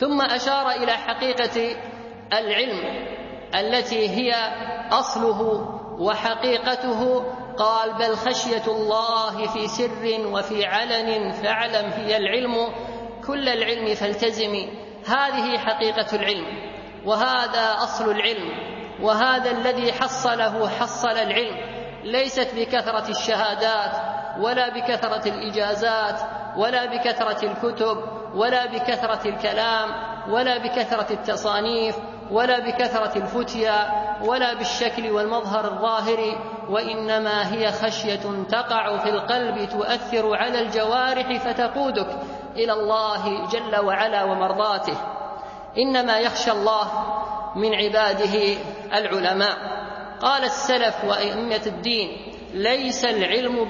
ثم أشار إلى حقيقة العلم التي هي أصله وحقيقته، قال: بل خشية الله في سر وفي علن فاعلم هي العلم كل العلم فالتزمي. هذه حقيقة العلم، وهذا أصل العلم، وهذا الذي حصل العلم، ليست بكثرة الشهادات ولا بكثرة الإجازات ولا بكثرة الكتب ولا بكثرة الكلام ولا بكثرة التصانيف ولا بكثرة الفتيا ولا بالشكل والمظهر الظاهر، وإنما هي خشية تقع في القلب تؤثر على الجوارح فتقودك إلى الله جل وعلا ومرضاته. إنما يخشى الله من عباده العلماء. قال السلف وأئمة الدين: ليس العلم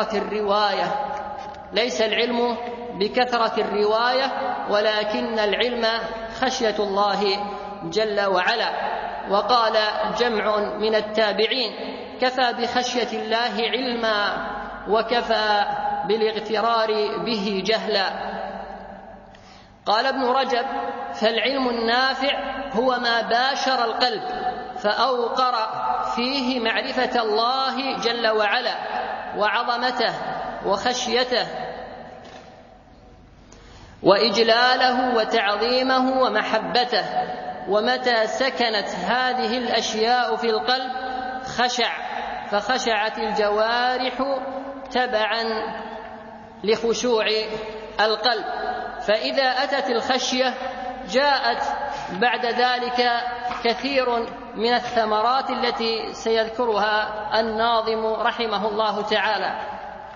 بكثرة الرواية ولكن العلم خشية الله جل وعلا. وقال جمع من التابعين: كفى بخشية الله علما وكفى بالاغترار به جهلا. قال ابن رجب: فالعلم النافع هو ما باشر القلب فأوقر فيه معرفة الله جل وعلا وعظمته وخشيته وإجلاله وتعظيمه ومحبته. ومتى سكنت هذه الأشياء في القلب فخشعت الجوارح تبعا لخشوع القلب. فإذا أتت الخشية جاءت بعد ذلك كثير من الثمرات التي سيذكرها الناظم رحمه الله تعالى.